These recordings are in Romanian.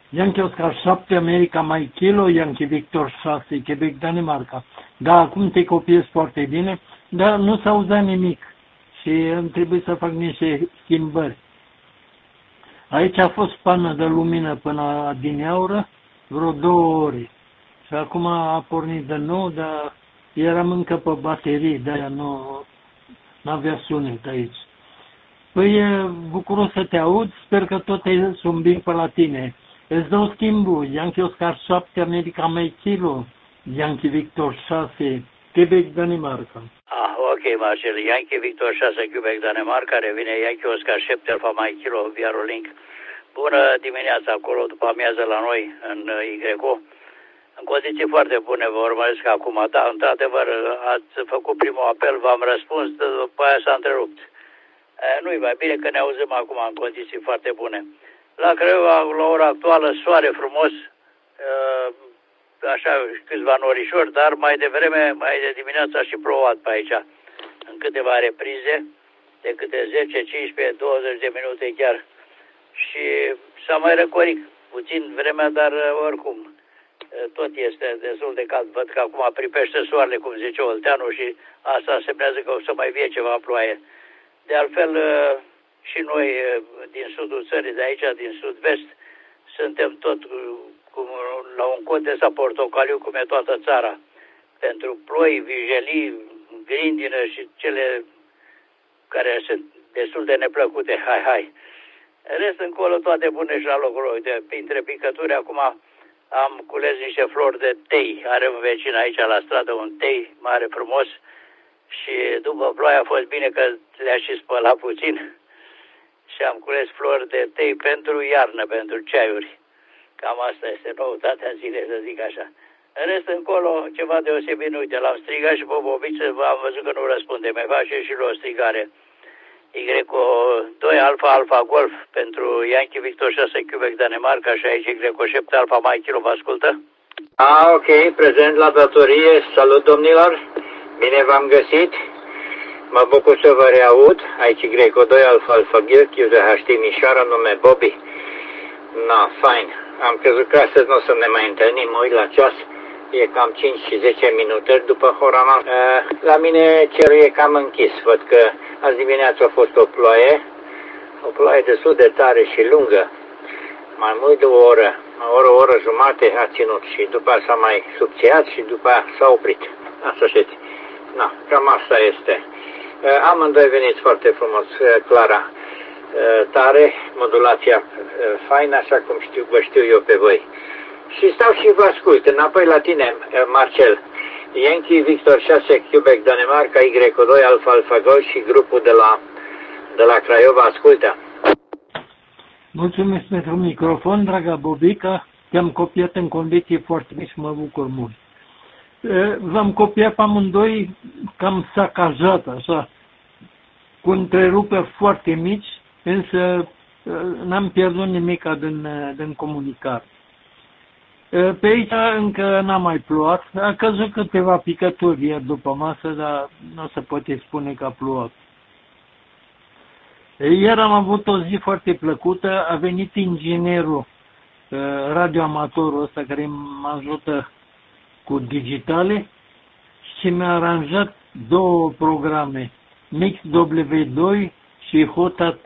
Yankee Oscar 7, America Mike Kilo, Yankee Victor 6, Quebec, Danemarca. Da, acum te copiez foarte bine, dar nu s-auzea nimic și îmi trebuie să fac niște schimbări. Aici a fost pană de lumină până adineaură, vreo 2 ore. Și acum a pornit de nou, dar eram încă pe baterii, de-aia nu avea sunet aici. Păi e bucuros să te aud, sper că tot sunt bine pe la tine. Îți dau schimbul, Yankee Oscar 7, America Mike Kilo, Yankee Victor 6, Quebec, Danemarca. Ok, Marcel, Yankee Victor 6, Quebec, Danemarca, revine Yankee Oscar 7, Alfa Mike Kilo, Viarolink. Bună dimineața acolo, după amiază la noi, în YO. În condiții foarte bune vă urmăresc acum. Da, într-adevăr, ați făcut primul apel, v-am răspuns, după aia s-a întrerupt. Nu-i mai bine că ne auzim acum în condiții foarte bune. La Craiova, la ora actuală, soare frumos, așa câțiva norișori, dar mai devreme, mai de dimineața și plouat pe aici, în câteva reprize, de câte 10, 15, 20 de minute chiar. Și s-a mai răcorit puțin vremea, dar oricum, tot este destul de cald. Văd că acum pripește soarele, cum zice Olteanu, și asta semnează că o să mai fie ceva ploaie. De altfel, și noi din sudul țării, de aici, din sud-vest, suntem tot la un cod de portocaliu, cum e toată țara. Pentru ploi, vijelii, grindină și cele care sunt destul de neplăcute. Hai. Rest încolo toate bune și la locul lor. Printre picături, acum am cules niște flori de tei. Are un vecin aici la stradă un tei mare, frumos. Și după ploaie a fost bine că le-a și spălat puțin. Și am cules flori de tei pentru iarnă, pentru ceaiuri. Cam asta este noutatea zilei, să zic așa. În rest, încolo, ceva deosebit, uite, l-am strigat și pe Bobiță, am văzut că nu răspunde, mai face și lui o strigare. Y2 Alfa Golf pentru Yankee Victor 6 Quebec, Danemarca, și aici Y7 Alfa Mike Kilo, vă ascultă? Ok, prezent la datorie, salut domnilor, bine v-am găsit, mă bucur să vă reaud, aici Y2 Alfa Golf, user HT Mișoara, nume Bobby. Fine. Am crezut că astăzi nu o să ne mai întâlnim, mă uit la ceas, e cam 5 și 10 minute după hora noastră. La mine cerul e cam închis, văd că azi dimineață a fost o ploaie destul de tare și lungă, mai mult de o oră jumate a ținut și după aia s-a mai subțiat și după aia s-a oprit. Asta știți. Cam asta este. Amândoi veniți foarte frumos, Clara. Tare, modulația faină, așa cum vă știu eu pe voi. Și stau și vă ascult. Înapoi la tine, Marcel. Yankee Victor 6, Quebec, Danemarca, Y2, Alfa Golf și grupul de la Craiova, ascultă. Mulțumesc pentru microfon, draga Bobica. Te-am copiat în condiții foarte mici și mă bucur mult. V-am copiat pe amândoi cam sacajat, așa, cu întreruperi foarte mici, însă n-am pierdut nimic din comunicare. Pe aici încă n-a mai plouat, a căzut câteva picături ieri după masă, dar nu se poate spune că a plouat. Ieri am avut o zi foarte plăcută, a venit inginerul, radioamatorul ăsta care mă ajută cu digitale și mi-a aranjat 2 programe, Mix W2 și HOT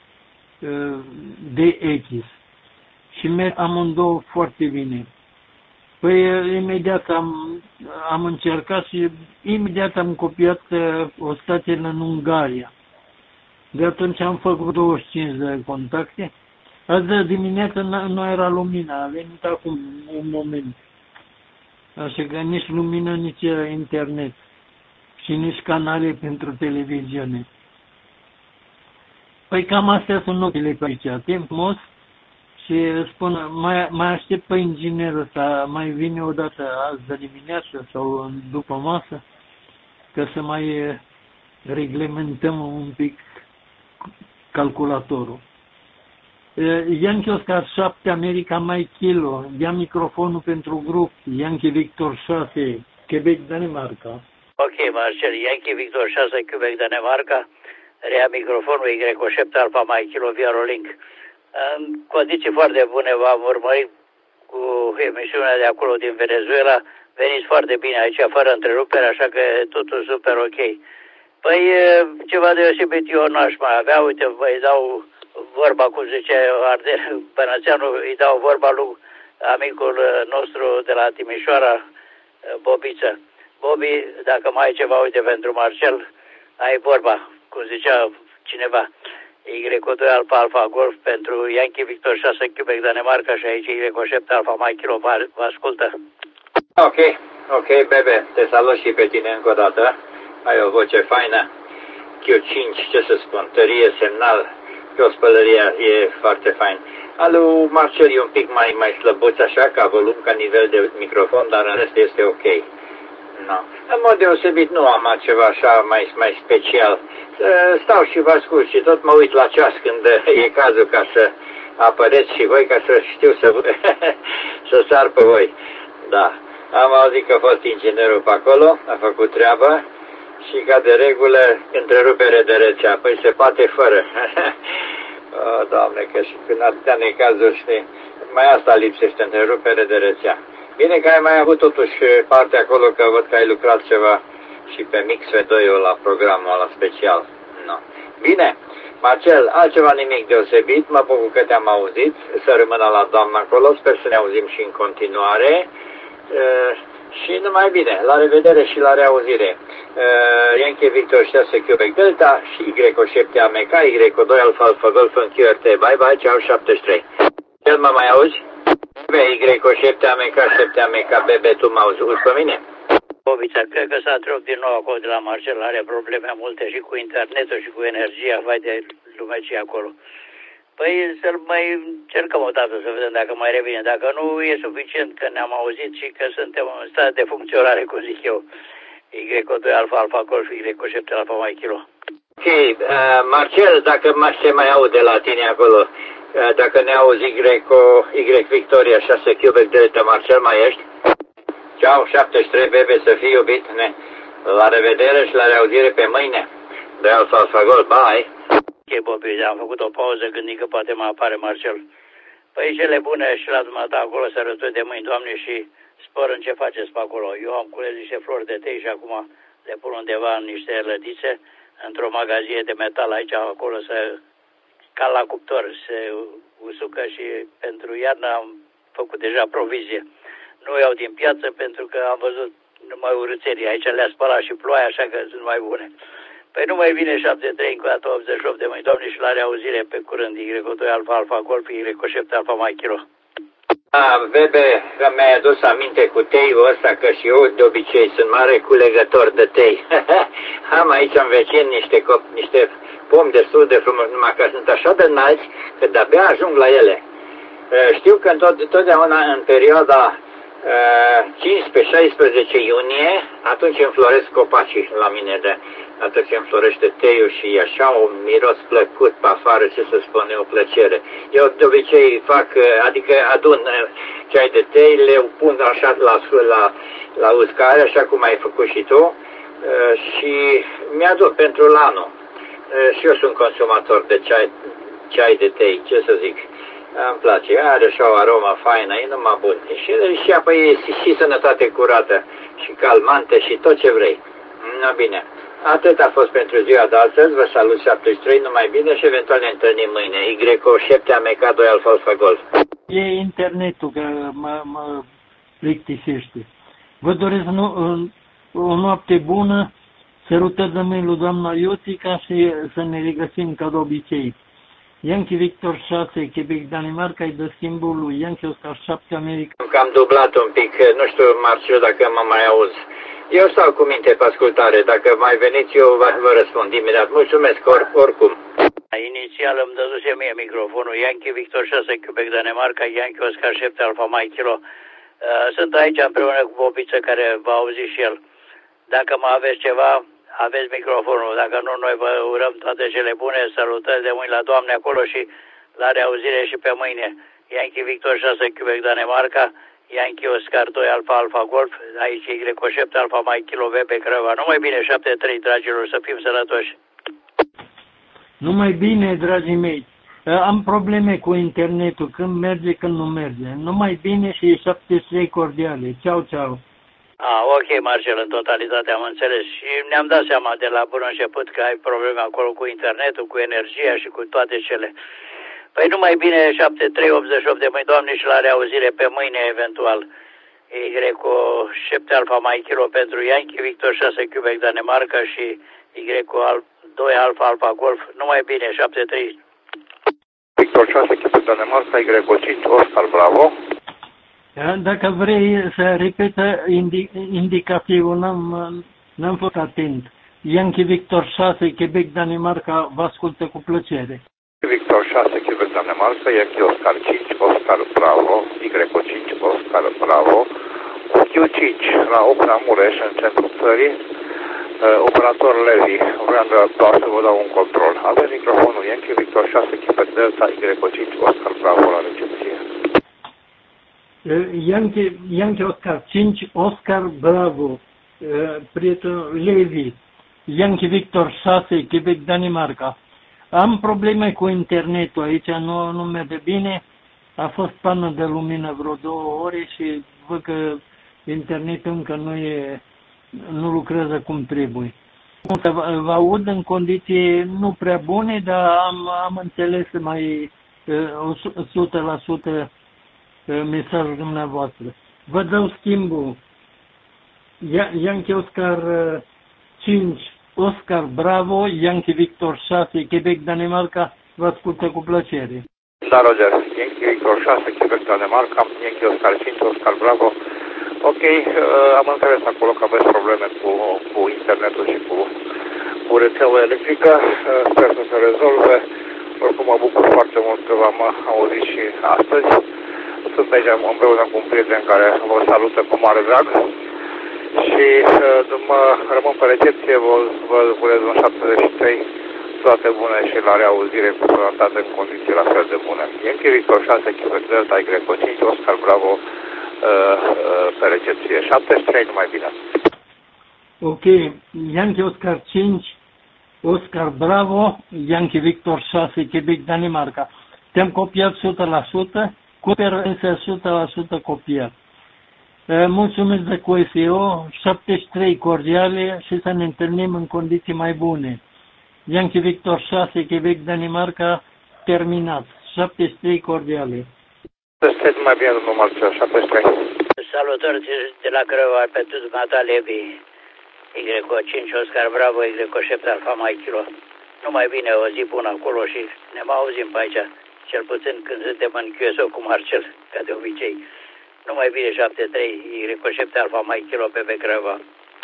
DX. Și merg amândouă foarte bine. Păi imediat am încercat și imediat am copiat o stație în Ungaria. De atunci am făcut 25 de contacte. Azi de dimineață nu era lumină, a venit acum un moment. Așa că nici lumină, nici internet și nici canale pentru televiziune. Păi cam astea sunt notele pe aici. Timp frumos și spun, mai aștept pe inginerul ăsta, mai vine o dată azi de dimineață sau după masă, ca să mai reglementăm un pic calculatorul. Yankee Oscar 7, America Mike Kilo, ia microfonul pentru grup, Yankee Victor 6, Quebec, Danemarca. Ok, Marcel, Yankee Victor 6, Quebec, Danemarca, rea microfonul Y7 Alfa Mike Kilo, Viarolink. în condiții foarte bune v-am urmărit cu emisiunea de acolo din Venezuela. Veniți foarte bine aici, fără întrerupere, așa că e totul super ok. Păi, ceva deosebit eu n-aș mai avea. Uite, îi dau vorba, cum zice Arden Bănățeanu, îi dau vorba lui amicul nostru de la Timișoara, Bobiță. Bobi, dacă mai ai ceva, uite, pentru Marcel, ai vorba, cum zicea cineva. Y2 Alfa Alfa Golf pentru Yankee Victor 6 Quebec Danemarca și aici Y7 Alfa Mike Kilo, vă ascultă. Ok, Bebe, te salut și pe tine încă o dată. Ai o voce faină. Q5, ce să spun, tărie, semnal, pe o spălărie e foarte fain. Alu Marcel e un pic mai slăbuț așa, ca volum, ca nivel de microfon, dar în rest este ok. No. În mod deosebit nu am ceva așa mai special. Stau și vă ascult și tot mă uit la ceas când e cazul ca să apăreți și voi, ca să știu să sar pe voi. Da. Am auzit că a fost inginerul pe acolo, a făcut treabă și ca de regulă întrerupere de rețea. Păi se poate fără. Oh, Doamne, că și când atâtea necazuri, știi, mai asta lipsește, întrerupere de rețea. Bine că ai mai avut totuși parte acolo, că văd că ai lucrat ceva și pe Mix V2-ul la programul ăla special. No. Bine, Marcel, altceva nimic deosebit, mă bucur că te-am auzit, să rămână la doamna acolo, sper să ne auzim și în continuare. Și numai bine, la revedere și la reauzire. Yankee Victor 6 Quebec Delta și Y7 AMK, Y2 Alfa Alfa Golf în QRT. Bye bye, ceau 73. Cel mă mai auzi? Y7 AMK, 7 AMK, Bebe, tu mă auzi pe mine? Bobița, cred că s-a trup din nou acolo de la Marcel, are probleme multe și cu internetul și cu energia, vai de lume ce acolo. Păi să-l mai încercăm o dată să vedem dacă mai revine. Dacă nu e suficient că ne-am auzit și că suntem în stare de funcționare, cum zic eu. Y2 Alfa Alfa Golf, Y7 Alfa Mike Kilo. Ok, Marcel, dacă se mai aude la tine acolo, dacă ne auzi Y Victoria 6 Quebec Delta, Marcel, mai ești? Ceau, 73, Bebe, să fii iubit. La revedere și la reauzire pe mâine. De Alfa Alfa Golf, bye. Ok, Bobi, am făcut o pauză gândind că poate mai apare Marcel. Păi cele bune și la dumneata acolo sărături de mâini, Doamne, și spor în ce faceți pe acolo. Eu am cules niște flori de tei și acum le pun undeva în niște lădițe, într-o magazie de metal aici, acolo, ca la cuptor, se usucă și pentru iarnă am făcut deja provizie. Nu iau din piață pentru că am văzut numai urâțerii. Aici le-a spălat și ploaia, așa că sunt mai bune. Păi nu mai vine 73, încă o dată 88 de mâini, Doamne, și la reauzire pe curând. Y2 Alfa Alfa Golf, Y7 Alfa Mike Kilo. Bebe, că mi-ai adus aminte cu teiul ăsta, că și eu de obicei sunt mare culegător de tei. Am aici în vecin niște pomi destul de frumos, numai că sunt așa de înalți că de-abia ajung la ele. Știu că totdeauna în perioada 15-16 iunie, atunci înfloresc copacii la mine, atunci înflorește teiul și e așa un miros plăcut pe afară, ce să spun, e o plăcere. Eu de obicei adică adun ceai de tei, le pun așa la uscare, așa cum ai făcut și tu, și mi-adun pentru anul. Și eu sunt consumator de ceai de tei, ce să zic. Îmi place, are așa o aromă faină, e numai bun. Și apoi e și sănătate curată, și calmante, și tot ce vrei. Bine, atât a fost pentru ziua de astăzi, vă salut 73, numai bine și eventual ne întâlnim mâine. Y7 AMK 2 Alfa Alfa Golf. E internetul că mă plictisește. Vă doresc o noapte bună, sărutări de mâini lui doamna Iotica și să ne regăsim ca de obicei. Yankee Victor 6, Quebec, Danemarca, îi dă schimbul lui Yankee Oscar 7, America. Am dublat un pic, nu știu, Marciu, dacă mă mai auzi. Eu stau cu minte pe ascultare, dacă mai veniți eu vă răspund imediat. Mulțumesc oricum. Inițial îmi dăduse mie microfonul Yankee Victor 6, Quebec, Danemarca, Yankee Oscar 7, Alfa Mike Kilo. Sunt aici împreună cu Bobiță, care va auzi și el. Dacă mai aveți ceva, aveți microfonul. Dacă nu, noi vă urăm toate cele bune, salutări de mâini la Doamne acolo și la reauzire și pe mâine. Yankee Victor 6, Quebec, Danemarca, Yankee Oscar 2 Alfa Alfa Golf, aici Y7 Alfa Mike Kilo V pe Craiova. Numai bine, 73, dragilor, să fim sănătoși. Numai bine, dragii mei. Am probleme cu internetul, când merge, când nu merge. Numai bine și 73 cordiale. Ceau, ceau. Ok, Marcel, în totalitate am înțeles și ne-am dat seama de la bun început că ai probleme acolo cu internetul, cu energia și cu toate cele. Păi numai bine 7388 de mâini, Doamne, și la reauzire pe mâine eventual. Y-o 7 Alfa Mai Kilo pentru Yankee Victor 6 Quebec Danemarca și Y-o 2 Alfa Alfa Golf. Numai bine 73. Victor 6 Quebec Danemarca, Y-o 5 Oscar Bravo. Dacă vrei să repetă indicativul, n-am fost atent. Yankee Victor 6 Quebec Danemarca vă ascultă cu plăcere. Victor 6 Quebec Danemarca, Yankee Oscar 5 Oscar Bravo, Y-o 5 Oscar Bravo, Q5 la Opera Mureș, în centrul țării, operator Levi, vreau doar să vă dau un control. Aveți microfonul Yankee Victor 6 Quebec Delta, Y-o 5 Oscar Bravo la recepție. Yankee Oscar 5 Oscar Bravo, prietenul Levi, Yankee Victor 6 Quebec Danemarca. Am probleme cu internetul aici, nu merge bine. A fost pană de lumină vreo 2 ore și văd că internetul încă nu lucrează cum trebuie. Vă aud în condiții nu prea bune, dar am înțeles mai 100% mesajul dumneavoastră. Vă dau schimbul. Yankee Oscar 5 Oscar Bravo, Yankee Victor 6 Quebec Danemarca, vă ascultă cu plăcere. Da, Roger. Yankee Victor 6 Quebec Danemarca, Yankee Oscar 5 Oscar Bravo. Ok, am înțeles acolo că aveți probleme cu internetul și cu rețeaua electrică. Sper să se rezolve. Oricum mă bucur foarte mult că v-am auzit și astăzi. Sunt aici împreună cu un prieten care vă salută cu mare drag. Și rămân pe recepție, vă urez un 73, toate bune și la reauzire cu sănătate în condiții la fel de bune. Yankee Victor 6 Quebec Delta, Y-o 5 Oscar Bravo pe recepție. 73, numai bine. Ok, Yankee Oscar 5 Oscar Bravo, Yankee Victor 6 Quebec Danemarca. Te-am copiat 100%, cuper însă 100% copiat. Mulțumesc de QSO, 73 cordiale și să ne întâlnim în condiții mai bune. Yankee Victor 6, Quebec, Danemarca, terminat. 73 cordiale. Este mai bine, domnul Marcel, 73. Salutări de la Crăva pentru dumneata Levi. Y-o 5 Oscar Bravo, Y-o 7 Alfa Mai Kilo. Numai bine, o zi bună acolo și ne mai auzim pe aici. Cel puțin când suntem în QSO cu Marcel, ca de obicei. Numai bine 73, Y-o 7 Alfa Mai Kilo pe Crăva.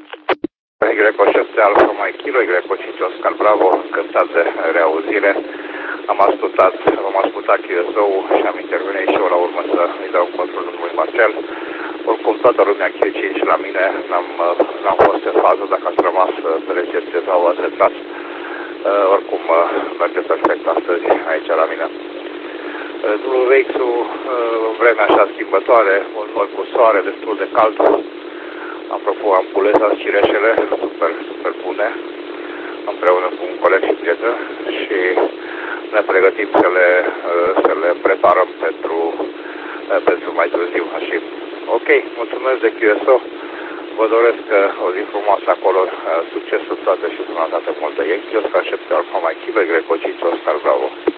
Y-o 7 Alfa Mai Kilo, Y-o 5 Oscar Bravo, încântat de reauzire. Am ascultat QSO-ul și am intervenit și eu la urmă să îi dau control domnului Marcel. Oricum, toată lumea Q5 la mine n-am fost în fază, dacă ați rămas pe recepție sau ați intrat. Oricum, merge perfect astăzi aici la mine. Drumul Vexu, vremea așa schimbătoare, un nor cu soare, destul de cald. Apropo, am cules azi cireșele, super bune, împreună cu un coleg și prieten și ne pregătim să le preparăm pentru mai târziu. Și, ok, mulțumesc de QSO, vă doresc o zi frumoasă acolo, succes în toate și sănătate multă. Yankee Oscar 7 Alfa Mai Kilo, Y-o 5 Oscar Bravo.